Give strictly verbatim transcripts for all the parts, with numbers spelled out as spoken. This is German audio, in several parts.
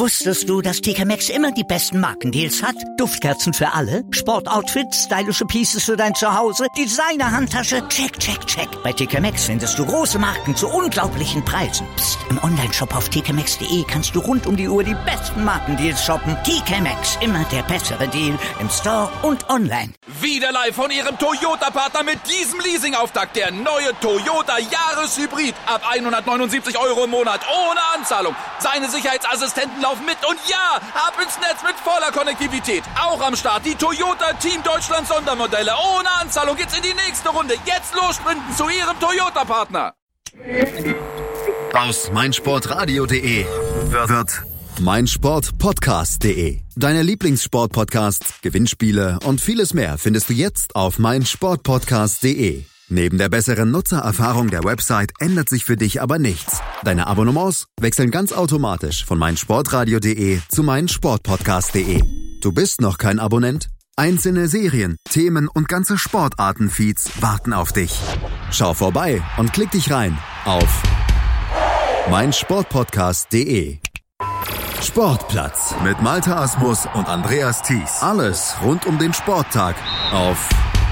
Wusstest du, dass T K Maxx immer die besten Markendeals hat? Duftkerzen für alle, Sportoutfits, stylische Pieces für dein Zuhause, Designer-Handtasche, check, check, check. Bei T K Maxx findest du große Marken zu unglaublichen Preisen. Psst. Im Onlineshop auf t k maxx punkt d e kannst du rund um die Uhr die besten Markendeals shoppen. T K Maxx, immer der bessere Deal im Store und online. Wieder live von Ihrem Toyota-Partner mit diesem Leasing-Auftakt. Der neue Toyota Jahreshybrid. Ab hundertneunundsiebzig Euro im Monat ohne Anzahlung. Seine Sicherheitsassistenten laufen mit und ja, ab ins Netz mit voller Konnektivität. Auch am Start die Toyota Team Deutschland Sondermodelle. Ohne Anzahlung geht's in die nächste Runde. Jetzt los sprinten zu Ihrem Toyota-Partner. Aus meinsportradio punkt de wird meinsportpodcast punkt de. Deine Lieblingssportpodcasts, Gewinnspiele und vieles mehr findest du jetzt auf meinsportpodcast punkt de. Neben der besseren Nutzererfahrung der Website ändert sich für dich aber nichts. Deine Abonnements wechseln ganz automatisch von meinsportradio punkt de zu meinsportpodcast punkt de. Du bist noch kein Abonnent? Einzelne Serien, Themen und ganze Sportarten-Feeds warten auf dich. Schau vorbei und klick dich rein auf meinsportpodcast punkt de. Sportplatz mit Malte Asmus und Andreas Thies. Alles rund um den Sporttag auf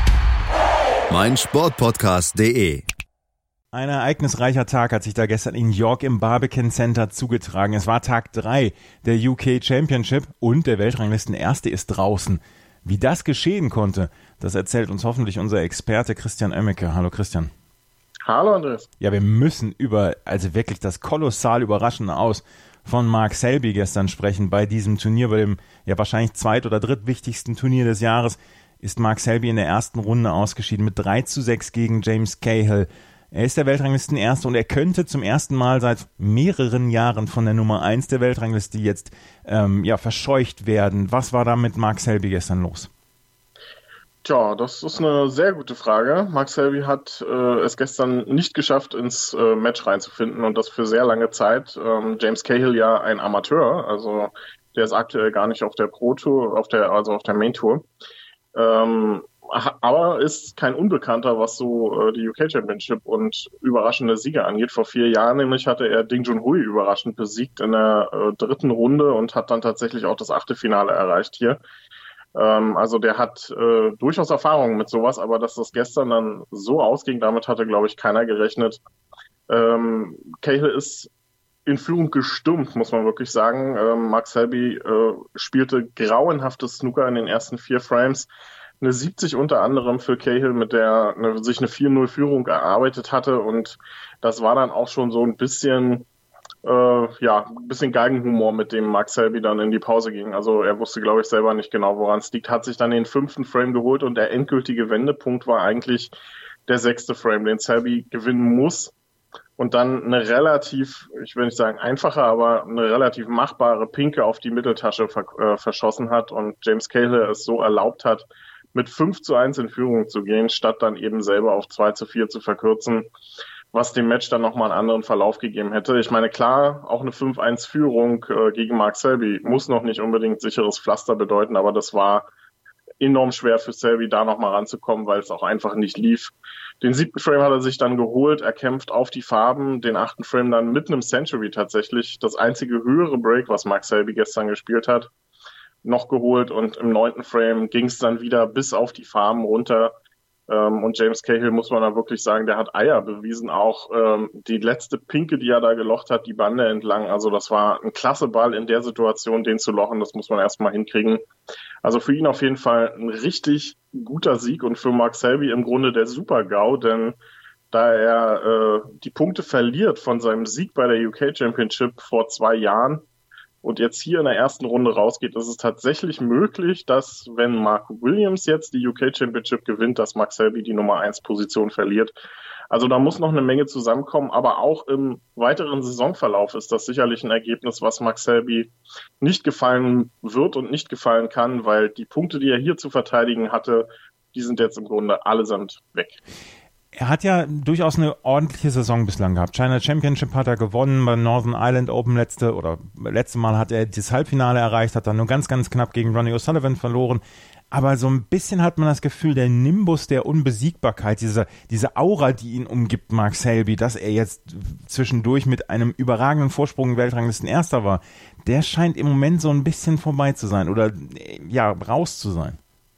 meinsportpodcast punkt de. Ein ereignisreicher Tag hat sich da gestern in York im Barbican Center zugetragen. Es war Tag drei der U K Championship und der Weltranglisten-Erste ist draußen. Wie das geschehen konnte, das erzählt uns hoffentlich unser Experte Christian Oemmeke. Hallo Christian. Hallo Andreas. Ja, wir müssen über, also wirklich das kolossal überraschende Aus von Mark Selby gestern sprechen bei diesem Turnier, bei dem ja wahrscheinlich zweit- oder drittwichtigsten Turnier des Jahres, ist Mark Selby in der ersten Runde ausgeschieden mit drei zu sechs gegen James Cahill. Er ist der Weltranglisten-Erste und er könnte zum ersten Mal seit mehreren Jahren von der Nummer eins der Weltrangliste jetzt ähm, ja, verscheucht werden. Was war da mit Mark Selby gestern los? Tja, das ist eine sehr gute Frage. Mark Selby hat äh, es gestern nicht geschafft, ins äh, Match reinzufinden und das für sehr lange Zeit. Ähm, James Cahill ja ein Amateur, also der ist aktuell gar nicht auf der Pro-Tour, auf der, also auf der Main-Tour. Ähm, aber ist kein Unbekannter, was so äh, die U K Championship und überraschende Siege angeht. Vor vier Jahren nämlich hatte er Ding Junhui überraschend besiegt in der äh, dritten Runde und hat dann tatsächlich auch das Achtelfinale erreicht hier. Ähm, also der hat äh, durchaus Erfahrung mit sowas, aber dass das gestern dann so ausging, damit hatte, glaube ich, keiner gerechnet. Ähm, Cahill ist in Führung gestürmt, muss man wirklich sagen. Ähm, Mark Selby äh, spielte grauenhaftes Snooker in den ersten vier Frames. Eine siebzig unter anderem für Cahill, mit der eine, sich eine vier null Führung erarbeitet hatte. Und das war dann auch schon so ein bisschen, äh, ja, ein bisschen Geigenhumor, mit dem Mark Selby dann in die Pause ging. Also er wusste, glaube ich, selber nicht genau, woran es liegt. Hat sich dann den fünften Frame geholt und der endgültige Wendepunkt war eigentlich der sechste Frame, den Selby gewinnen muss. Und dann eine relativ, ich will nicht sagen einfache, aber eine relativ machbare Pinke auf die Mitteltasche ver- äh, verschossen hat und James Cahill es so erlaubt hat, mit fünf zu eins in Führung zu gehen, statt dann eben selber auf zwei zu vier zu verkürzen, was dem Match dann nochmal einen anderen Verlauf gegeben hätte. Ich meine, klar, auch eine fünf eins Führung äh, gegen Mark Selby muss noch nicht unbedingt sicheres Pflaster bedeuten, aber das war enorm schwer für Selby, da nochmal ranzukommen, weil es auch einfach nicht lief. Den siebten Frame hat er sich dann geholt, er kämpft auf die Farben, den achten Frame dann mit einem Century tatsächlich, das einzige höhere Break, was Mark Selby gestern gespielt hat, noch geholt und im neunten Frame ging es dann wieder bis auf die Farben runter. Ähm, und James Cahill, muss man da wirklich sagen, der hat Eier bewiesen, auch ähm, die letzte Pinke, die er da gelocht hat, die Bande entlang. Also das war ein klasse Ball in der Situation, den zu lochen, das muss man erstmal hinkriegen. Also für ihn auf jeden Fall ein richtig guter Sieg und für Mark Selby im Grunde der Super-GAU, denn da er äh, die Punkte verliert von seinem Sieg bei der U K Championship vor zwei Jahren, und jetzt hier in der ersten Runde rausgeht, ist es tatsächlich möglich, dass, wenn Mark Williams jetzt die U K Championship gewinnt, dass Mark Selby die Nummer eins Position verliert. Also da muss noch eine Menge zusammenkommen, aber auch im weiteren Saisonverlauf ist das sicherlich ein Ergebnis, was Mark Selby nicht gefallen wird und nicht gefallen kann, weil die Punkte, die er hier zu verteidigen hatte, die sind jetzt im Grunde allesamt weg. Er hat ja durchaus eine ordentliche Saison bislang gehabt. China Championship hat er gewonnen, beim Northern Ireland Open letzte oder letzte Mal hat er das Halbfinale erreicht, hat dann nur ganz, ganz knapp gegen Ronnie O'Sullivan verloren. Aber so ein bisschen hat man das Gefühl, der Nimbus der Unbesiegbarkeit, diese, diese Aura, die ihn umgibt, Mark Selby, dass er jetzt zwischendurch mit einem überragenden Vorsprung im Weltranglisten Erster war, der scheint im Moment so ein bisschen vorbei zu sein oder ja, raus zu sein.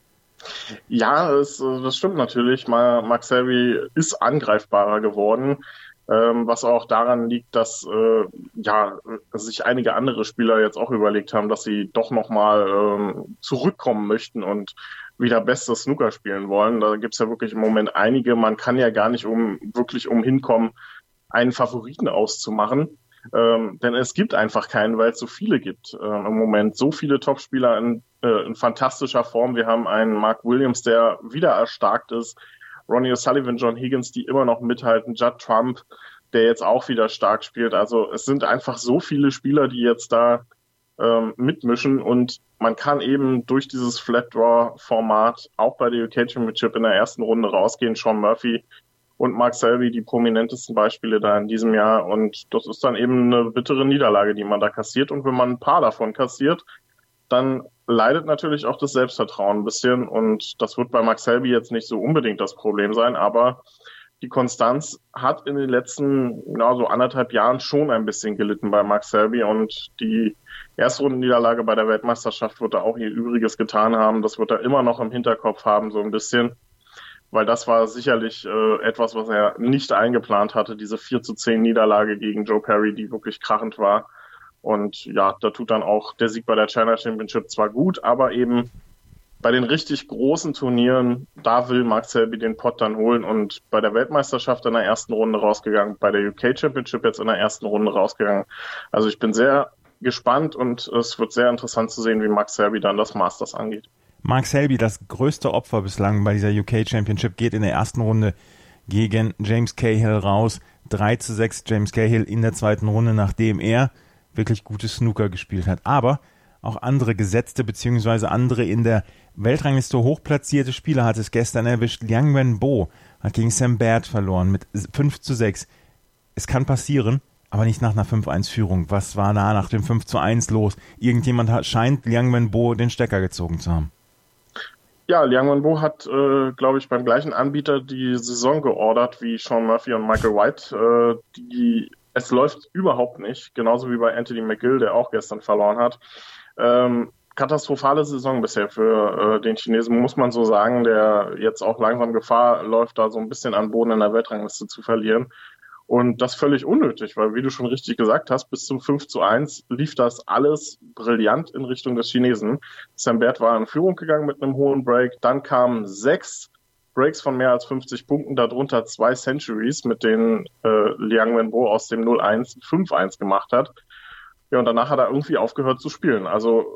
Ja, das, das stimmt natürlich. Mark Selby ist angreifbarer geworden, ähm, was auch daran liegt, dass äh, ja, sich einige andere Spieler jetzt auch überlegt haben, dass sie doch nochmal ähm, zurückkommen möchten und wieder bestes Snooker spielen wollen. Da gibt's ja wirklich im Moment einige. Man kann ja gar nicht um wirklich umhinkommen, einen Favoriten auszumachen. Ähm, denn es gibt einfach keinen, weil es so viele gibt. Äh, im Moment so viele Topspieler in, äh, in fantastischer Form. Wir haben einen Mark Williams, der wieder erstarkt ist, Ronnie O'Sullivan, John Higgins, die immer noch mithalten, Judd Trump, der jetzt auch wieder stark spielt. Also es sind einfach so viele Spieler, die jetzt da ähm, mitmischen und man kann eben durch dieses Flat Draw Format auch bei der U K Championship in der ersten Runde rausgehen. Sean Murphy und Mark Selby die prominentesten Beispiele da in diesem Jahr. Und das ist dann eben eine bittere Niederlage, die man da kassiert. Und wenn man ein paar davon kassiert, dann leidet natürlich auch das Selbstvertrauen ein bisschen. Und das wird bei Mark Selby jetzt nicht so unbedingt das Problem sein. Aber die Konstanz hat in den letzten ja, so anderthalb Jahren schon ein bisschen gelitten bei Mark Selby. Und die Erstrundenniederlage bei der Weltmeisterschaft wird da auch ihr Übriges getan haben. Das wird er immer noch im Hinterkopf haben, so ein bisschen. Weil das war sicherlich äh, etwas, was er nicht eingeplant hatte, diese vier zu zehn Niederlage gegen Joe Perry, die wirklich krachend war. Und ja, da tut dann auch der Sieg bei der China Championship zwar gut, aber eben bei den richtig großen Turnieren, da will Mark Selby den Pott dann holen und bei der Weltmeisterschaft in der ersten Runde rausgegangen, bei der U K Championship jetzt in der ersten Runde rausgegangen. Also ich bin sehr gespannt und es wird sehr interessant zu sehen, wie Mark Selby dann das Masters angeht. Mark Selby, das größte Opfer bislang bei dieser U K Championship, geht in der ersten Runde gegen James Cahill raus. drei zu sechs James Cahill in der zweiten Runde, nachdem er wirklich gutes Snooker gespielt hat. Aber auch andere gesetzte bzw. andere in der Weltrangliste hochplatzierte Spieler hat es gestern erwischt. Liang Wenbo hat gegen Sam Baird verloren mit fünf zu sechs. Es kann passieren, aber nicht nach einer fünf eins Führung. Was war da nach dem fünf zu eins los? Irgendjemand hat, scheint Liang Wenbo den Stecker gezogen zu haben. Ja, Liang Wenbo hat, äh, glaube ich, beim gleichen Anbieter die Saison geordert wie Sean Murphy und Michael White. Äh, die, es läuft überhaupt nicht, genauso wie bei Anthony McGill, der auch gestern verloren hat. Ähm, katastrophale Saison bisher für äh, den Chinesen, muss man so sagen, der jetzt auch langsam Gefahr läuft, da so ein bisschen an Boden in der Weltrangliste zu verlieren. Und das völlig unnötig, weil, wie du schon richtig gesagt hast, bis zum fünf zu eins lief das alles brillant in Richtung des Chinesen. Sam Baird war in Führung gegangen mit einem hohen Break. Dann kamen sechs Breaks von mehr als fünfzig Punkten, darunter zwei Centuries, mit denen äh, Liang Wenbo aus dem null eins fünf eins gemacht hat. Ja, und danach hat er irgendwie aufgehört zu spielen. Also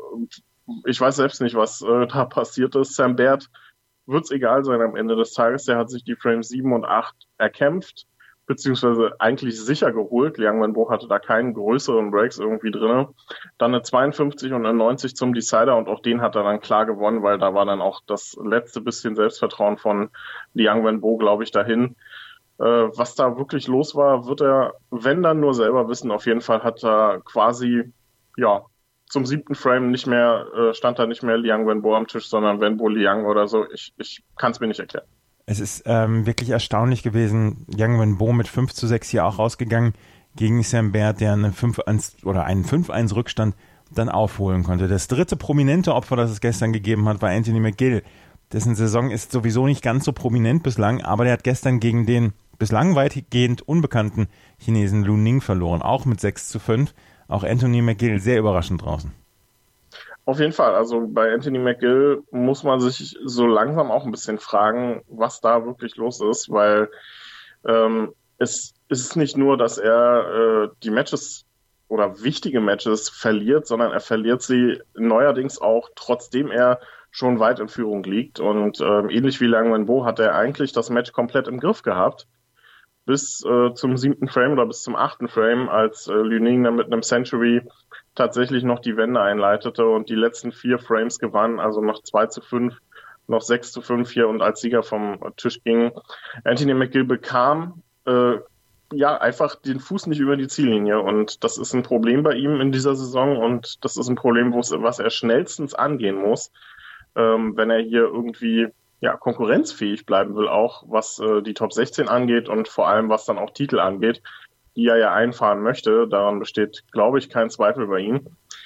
ich weiß selbst nicht, was äh, da passiert ist. Sam Baird wird es egal sein am Ende des Tages. Der hat sich die Frames sieben und acht erkämpft, beziehungsweise eigentlich sicher geholt. Liang Wenbo hatte da keinen größeren Breaks irgendwie drin. Dann eine zweiundfünfzig und eine neunzig zum Decider und auch den hat er dann klar gewonnen, weil da war dann auch das letzte bisschen Selbstvertrauen von Liang Wenbo, glaube ich, dahin. Äh, was da wirklich los war, wird er, wenn dann nur selber wissen. Auf jeden Fall hat er quasi, ja, zum siebten Frame nicht mehr, äh, stand da nicht mehr Liang Wenbo am Tisch, sondern Wenbo Liang oder so. Ich, ich kann es mir nicht erklären. Es ist ähm, wirklich erstaunlich gewesen, Liang Wenbo mit fünf zu sechs hier auch rausgegangen gegen Sam Baird, der eine fünf eins oder einen fünf eins Rückstand dann aufholen konnte. Das dritte prominente Opfer, das es gestern gegeben hat, war Anthony McGill. Dessen Saison ist sowieso nicht ganz so prominent bislang, aber der hat gestern gegen den bislang weitgehend unbekannten Chinesen Lu Ning verloren, auch mit sechs zu fünf. Auch Anthony McGill sehr überraschend draußen. Auf jeden Fall, also bei Anthony McGill muss man sich so langsam auch ein bisschen fragen, was da wirklich los ist, weil ähm, es ist nicht nur, dass er äh, die Matches oder wichtige Matches verliert, sondern er verliert sie neuerdings auch, trotzdem er schon weit in Führung liegt. Und ähm, ähnlich wie Liang Wenbo hat er eigentlich das Match komplett im Griff gehabt, bis äh, zum siebten Frame oder bis zum achten Frame, als äh, Lu Ning dann mit einem Century tatsächlich noch die Wende einleitete und die letzten vier Frames gewann, also noch zwei zu fünf noch sechs zu fünf hier und als Sieger vom Tisch ging. Anthony McGill bekam äh, ja einfach den Fuß nicht über die Ziellinie und das ist ein Problem bei ihm in dieser Saison und das ist ein Problem, was er schnellstens angehen muss, ähm, wenn er hier irgendwie ja konkurrenzfähig bleiben will, auch was äh, die Top sechzehn angeht und vor allem was dann auch Titel angeht, die er ja einfahren möchte. Daran besteht, glaube ich, kein Zweifel bei ihm.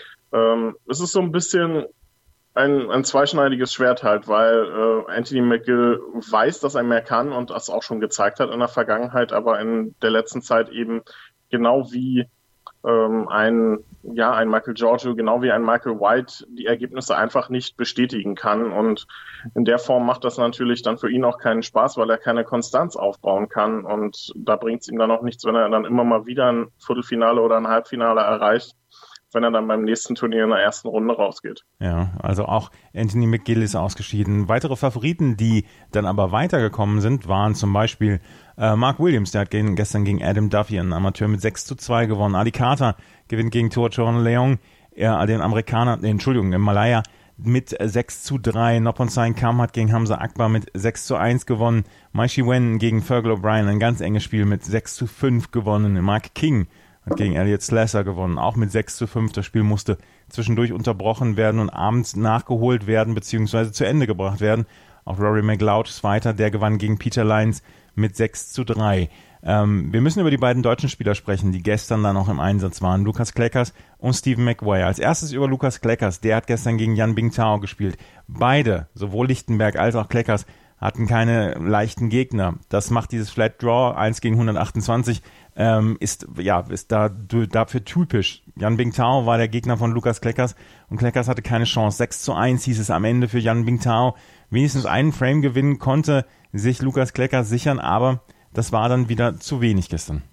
Ähm, es ist so ein bisschen ein, ein zweischneidiges Schwert halt, weil äh, Anthony McGill weiß, dass er mehr kann und das auch schon gezeigt hat in der Vergangenheit, aber in der letzten Zeit eben genau wie ähm, ein, ja, ein Michael Giorgio, genau wie ein Michael White die Ergebnisse einfach nicht bestätigen kann und in der Form macht das natürlich dann für ihn auch keinen Spaß, weil er keine Konstanz aufbauen kann und da bringt es ihm dann auch nichts, wenn er dann immer mal wieder ein Viertelfinale oder ein Halbfinale erreicht, wenn er dann beim nächsten Turnier in der ersten Runde rausgeht. Ja, also auch Anthony McGill ist ausgeschieden. Weitere Favoriten, die dann aber weitergekommen sind, waren zum Beispiel äh, Mark Williams, der hat gegen, gestern gegen Adam Duffy, einen Amateur, mit sechs zu zwei gewonnen. Ali Carter gewinnt gegen Thorchon Leong, äh, den Amerikaner, äh, Entschuldigung, den Malaya, mit sechs zu drei. Noponsain Kam hat gegen Hamza Akbar mit sechs zu eins gewonnen. Mai Shi Wen gegen Fergal O'Brien, ein ganz enges Spiel, mit sechs zu fünf gewonnen. Mark King hat gegen Elliot Slasser gewonnen, auch mit sechs zu fünf. Das Spiel musste zwischendurch unterbrochen werden und abends nachgeholt werden bzw. zu Ende gebracht werden. Auch Rory McLeod ist weiter, der gewann gegen Peter Lyons mit sechs zu drei. Ähm, wir müssen über die beiden deutschen Spieler sprechen, die gestern dann auch im Einsatz waren, Lukas Kleckers und Stephen Maguire. Als erstes über Lukas Kleckers, der hat gestern gegen Yan Bingtao gespielt. Beide, sowohl Lichtenberg als auch Kleckers, hatten keine leichten Gegner. Das macht dieses Flat Draw eins gegen hundertachtundzwanzig ähm, ist ja ist da dafür typisch. Yan Bingtao war der Gegner von Lukas Kleckers und Kleckers hatte keine Chance. sechs zu eins hieß es am Ende für Yan Bingtao. Wenigstens einen Frame gewinnen konnte sich Lukas Kleckers sichern, aber das war dann wieder zu wenig gestern.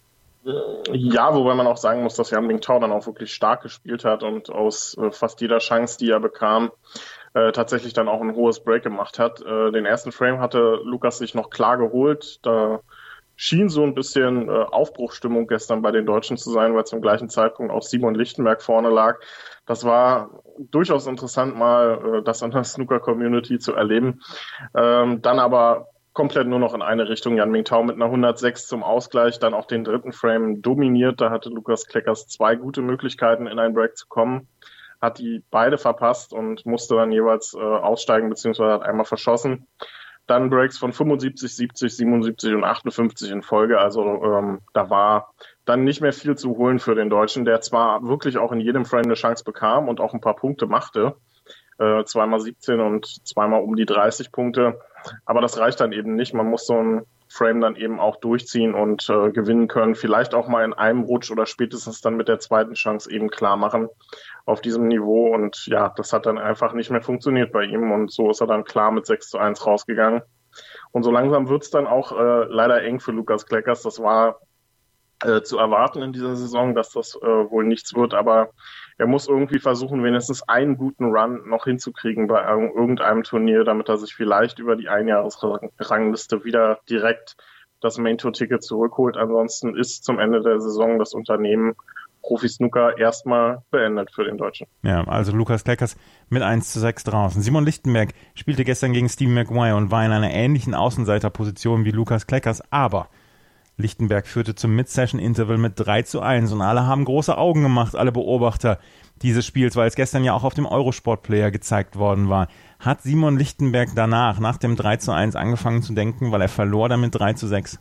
Ja, wobei man auch sagen muss, dass Yan Bingtao dann auch wirklich stark gespielt hat und aus äh, fast jeder Chance, die er bekam, äh, tatsächlich dann auch ein hohes Break gemacht hat. Äh, den ersten Frame hatte Lukas sich noch klar geholt. Da schien so ein bisschen äh, Aufbruchsstimmung gestern bei den Deutschen zu sein, weil zum gleichen Zeitpunkt auch Simon Lichtenberg vorne lag. Das war durchaus interessant, mal äh, das an der Snooker-Community zu erleben. Ähm, dann aber komplett nur noch in eine Richtung. Yan Bingtao mit einer hundertsechs zum Ausgleich, dann auch den dritten Frame dominiert. Da hatte Lukas Kleckers zwei gute Möglichkeiten, in einen Break zu kommen, hat die beide verpasst und musste dann jeweils äh, aussteigen, beziehungsweise hat einmal verschossen. Dann Breaks von fünfundsiebzig, siebzig, siebenundsiebzig und achtundfünfzig in Folge. Also ähm, da war dann nicht mehr viel zu holen für den Deutschen, der zwar wirklich auch in jedem Frame eine Chance bekam und auch ein paar Punkte machte. Äh, zweimal siebzehn und zweimal um die dreißig Punkte. Aber das reicht dann eben nicht. Man muss so ein Frame dann eben auch durchziehen und äh, gewinnen können. Vielleicht auch mal in einem Rutsch oder spätestens dann mit der zweiten Chance eben klar machen auf diesem Niveau. Und ja, das hat dann einfach nicht mehr funktioniert bei ihm. Und so ist er dann klar mit sechs zu eins rausgegangen. Und so langsam wird's dann auch äh, leider eng für Lukas Kleckers. Das war äh, zu erwarten in dieser Saison, dass das äh, wohl nichts wird. Aber er muss irgendwie versuchen, wenigstens einen guten Run noch hinzukriegen bei irgendeinem Turnier, damit er sich vielleicht über die Einjahresrangliste wieder direkt das Main-Tour-Ticket zurückholt. Ansonsten ist zum Ende der Saison das Unternehmen Profi-Snooker erstmal beendet für den Deutschen. Ja, also Lukas Kleckers mit eins zu sechs draußen. Simon Lichtenberg spielte gestern gegen Stephen Maguire und war in einer ähnlichen Außenseiterposition wie Lukas Kleckers, aber Lichtenberg führte zum Mid-Session-Interval mit drei zu eins und alle haben große Augen gemacht, alle Beobachter dieses Spiels, weil es gestern ja auch auf dem Eurosport-Player gezeigt worden war. Hat Simon Lichtenberg danach, nach dem drei zu eins, angefangen zu denken, weil er verlor damit drei zu sechs?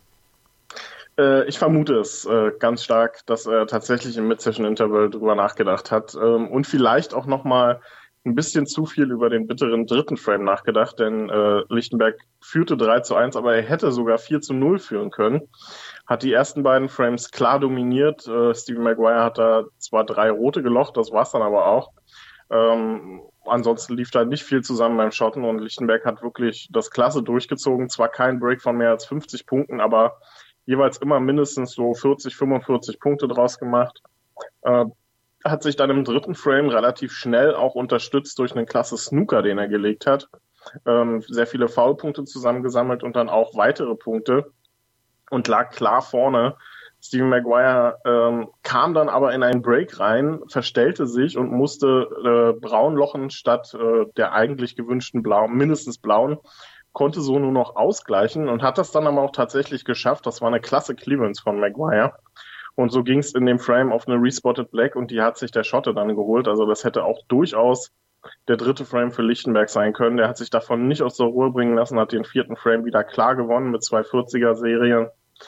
Äh, ich vermute es äh, ganz stark, dass er tatsächlich im Mid-Session-Interval drüber nachgedacht hat ähm, und vielleicht auch nochmal ein bisschen zu viel über den bitteren dritten Frame nachgedacht, denn äh, Lichtenberg führte drei zu eins, aber er hätte sogar vier zu null führen können. Hat die ersten beiden Frames klar dominiert. Äh, Stephen Maguire hat da zwar drei rote gelocht, das war's dann aber auch. Ähm, ansonsten lief da nicht viel zusammen beim Schotten und Lichtenberg hat wirklich das klasse durchgezogen. Zwar kein Break von mehr als fünfzig Punkten, aber jeweils immer mindestens so vierzig, fünfundvierzig Punkte draus gemacht. Äh, hat sich dann im dritten Frame relativ schnell auch unterstützt durch einen klasse Snooker, den er gelegt hat. Ähm, sehr viele Foulpunkte zusammengesammelt und dann auch weitere Punkte und lag klar vorne Stephen Maguire ähm, kam dann aber in einen Break rein, verstellte sich und musste äh, braun lochen statt äh, der eigentlich gewünschten blauen, mindestens blauen, konnte so nur noch ausgleichen und hat das dann aber auch tatsächlich geschafft. Das war eine klasse Clearance von Maguire. Und so ging es in dem Frame auf eine Respotted Black und die hat sich der Schotte dann geholt. Also das hätte auch durchaus der dritte Frame für Lichtenberg sein können. Der hat sich davon nicht aus der Ruhe bringen lassen, hat den vierten Frame wieder klar gewonnen mit zwei vierziger Serien.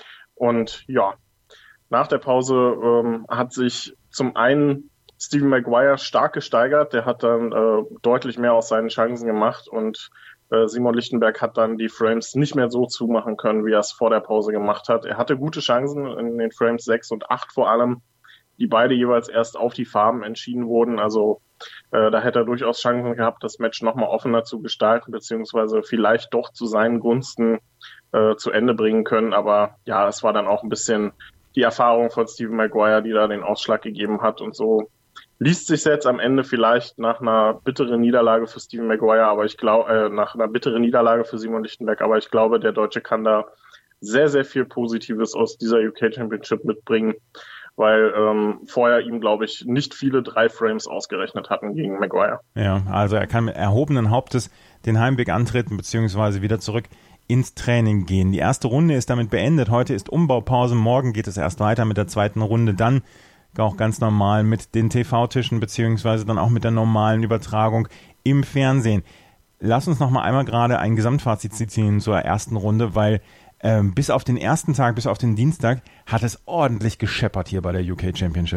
Und ja, nach der Pause ähm, hat sich zum einen Stephen Maguire stark gesteigert. Der hat dann äh, deutlich mehr aus seinen Chancen gemacht und äh, Simon Lichtenberg hat dann die Frames nicht mehr so zumachen können, wie er es vor der Pause gemacht hat. Er hatte gute Chancen in den Frames sechs und acht vor allem, die beide jeweils erst auf die Farben entschieden wurden. Also äh, da hätte er durchaus Chancen gehabt, das Match nochmal offener zu gestalten, beziehungsweise vielleicht doch zu seinen Gunsten äh, zu Ende bringen können. Aber ja, es war dann auch ein bisschen die Erfahrung von Stephen Maguire, die da den Ausschlag gegeben hat. Und so liest sich jetzt am Ende vielleicht nach einer bitteren Niederlage für Stephen Maguire, aber ich glaube, äh, nach einer bitteren Niederlage für Simon Lichtenberg, aber ich glaube, der Deutsche kann da sehr, sehr viel Positives aus dieser U K Championship mitbringen, weil ähm, vorher ihm, glaube ich, nicht viele drei Frames ausgerechnet hatten gegen Maguire. Ja, also er kann mit erhobenen Hauptes den Heimweg antreten, beziehungsweise wieder zurück ins Training gehen. Die erste Runde ist damit beendet. Heute ist Umbaupause. Morgen geht es erst weiter mit der zweiten Runde. Dann auch ganz normal mit den T V-Tischen beziehungsweise dann auch mit der normalen Übertragung im Fernsehen. Lass uns noch mal einmal gerade ein Gesamtfazit ziehen zur ersten Runde, weil ähm, bis auf den ersten Tag, bis auf den Dienstag, hat es ordentlich gescheppert hier bei der U K Championship.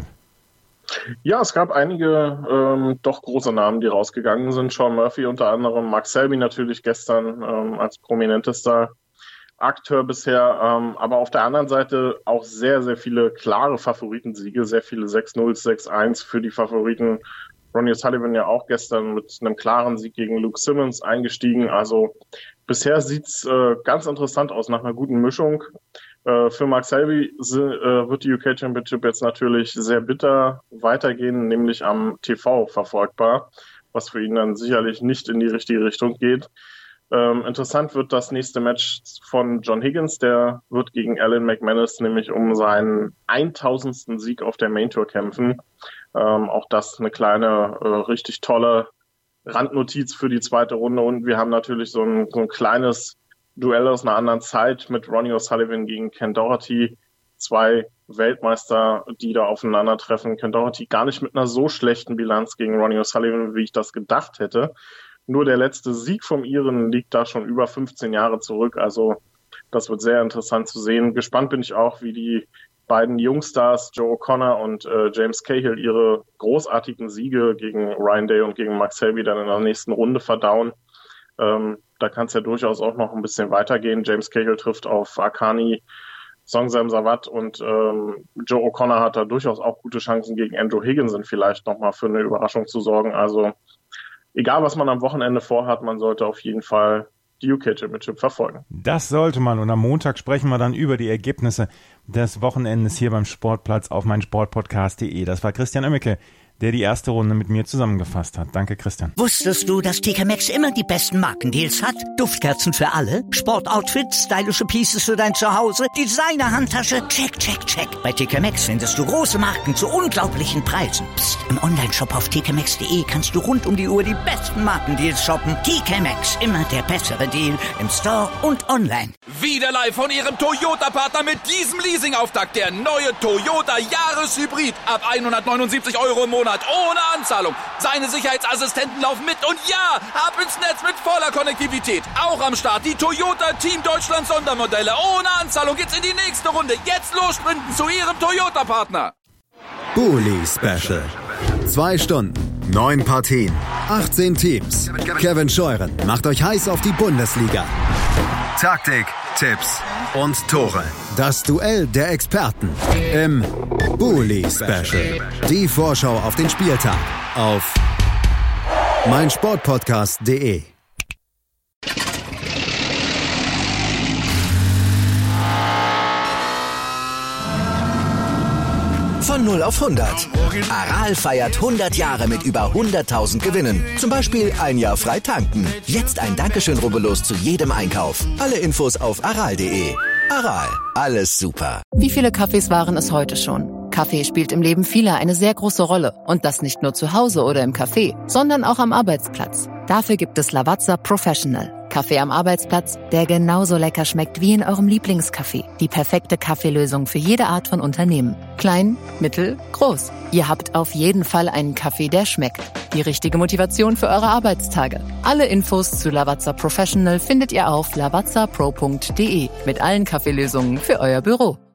Ja, es gab einige ähm, doch große Namen, die rausgegangen sind. Sean Murphy unter anderem, Mark Selby natürlich gestern ähm, als prominentester Akteur bisher, ähm, aber auf der anderen Seite auch sehr, sehr viele klare Favoritensiege, sehr viele sechs null, sechs eins für die Favoriten. Ronnie O'Sullivan ja auch gestern mit einem klaren Sieg gegen Luke Simmons eingestiegen. Also bisher sieht's äh, ganz interessant aus nach einer guten Mischung. Äh, für Mark Selby äh, wird die U K Championship jetzt natürlich sehr bitter weitergehen, nämlich am T V verfolgbar, was für ihn dann sicherlich nicht in die richtige Richtung geht. Ähm, interessant wird das nächste Match von John Higgins, der wird gegen Alan McManus nämlich um seinen tausendsten Sieg auf der Main Tour kämpfen. Ähm, auch das eine kleine, äh, richtig tolle Randnotiz für die zweite Runde und wir haben natürlich so ein, so ein kleines Duell aus einer anderen Zeit mit Ronnie O'Sullivan gegen Ken Doherty, zwei Weltmeister, die da aufeinandertreffen. Ken Doherty gar nicht mit einer so schlechten Bilanz gegen Ronnie O'Sullivan, wie ich das gedacht hätte. Nur der letzte Sieg vom Iren liegt da schon über fünfzehn Jahre zurück. Also das wird sehr interessant zu sehen. Gespannt bin ich auch, wie die beiden Jungstars Joe O'Connor und äh, James Cahill ihre großartigen Siege gegen Ryan Day und gegen Mark Selby dann in der nächsten Runde verdauen. Ähm, da kann es ja durchaus auch noch ein bisschen weitergehen. James Cahill trifft auf Akani, Songsam Sawat und ähm, Joe O'Connor hat da durchaus auch gute Chancen gegen Andrew Higginson vielleicht nochmal für eine Überraschung zu sorgen. Also egal, was man am Wochenende vorhat, man sollte auf jeden Fall die U K Championship verfolgen. Das sollte man und am Montag sprechen wir dann über die Ergebnisse des Wochenendes hier beim Sportplatz auf meinsportpodcast punkt de. Das war Christian Oemmeke, der die erste Runde mit mir zusammengefasst hat. Danke, Christian. Wusstest du, dass T K Maxx immer die besten Markendeals hat? Duftkerzen für alle, Sportoutfits, stylische Pieces für dein Zuhause, Designer-Handtasche, check, check, check. Bei T K Maxx findest du große Marken zu unglaublichen Preisen. Psst. Im Onlineshop auf t k maxx punkt de kannst du rund um die Uhr die besten Markendeals shoppen. T K Maxx, immer der bessere Deal im Store und online. Wieder live von ihrem Toyota-Partner mit diesem Leasing-Auftakt. Der neue Toyota Jahreshybrid. Ab hundertneunundsiebzig Euro im Monat. Ohne Anzahlung. Seine Sicherheitsassistenten laufen mit. Und ja, ab ins Netz mit voller Konnektivität. Auch am Start die Toyota Team Deutschland Sondermodelle. Ohne Anzahlung geht's in die nächste Runde. Jetzt los sprinten zu ihrem Toyota-Partner. Bully Special. Zwei Stunden, neun Partien, achtzehn Teams. Kevin Scheuren macht euch heiß auf die Bundesliga. Taktik, Tipps und Tore. Das Duell der Experten im Bully Special. Die Vorschau auf den Spieltag auf meinsportpodcast punkt de. Von null auf hundert. Aral feiert hundert Jahre mit über hunderttausend Gewinnen. Zum Beispiel ein Jahr frei tanken. Jetzt ein Dankeschön, rubbellos zu jedem Einkauf. Alle Infos auf aral punkt de. Aral, alles super. Wie viele Kaffees waren es heute schon? Kaffee spielt im Leben vieler eine sehr große Rolle. Und das nicht nur zu Hause oder im Café, sondern auch am Arbeitsplatz. Dafür gibt es Lavazza Professional. Kaffee am Arbeitsplatz, der genauso lecker schmeckt wie in eurem Lieblingscafé. Die perfekte Kaffeelösung für jede Art von Unternehmen. Klein, mittel, groß. Ihr habt auf jeden Fall einen Kaffee, der schmeckt. Die richtige Motivation für eure Arbeitstage. Alle Infos zu Lavazza Professional findet ihr auf lavazza pro punkt de mit allen Kaffeelösungen für euer Büro.